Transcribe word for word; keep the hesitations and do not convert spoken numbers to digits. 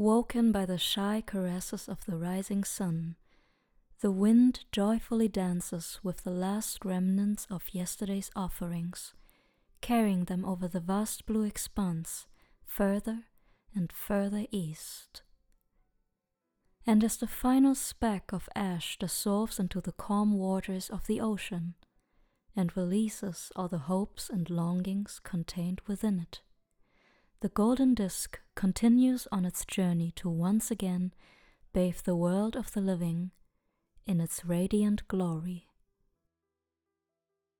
Woken by the shy caresses of the rising sun, the wind joyfully dances with the last remnants of yesterday's offerings, carrying them over the vast blue expanse, further and further east. And as the final speck of ash dissolves into the calm waters of the ocean, and releases all the hopes and longings contained within it, the golden disk continues on its journey to once again bathe the world of the living in its radiant glory.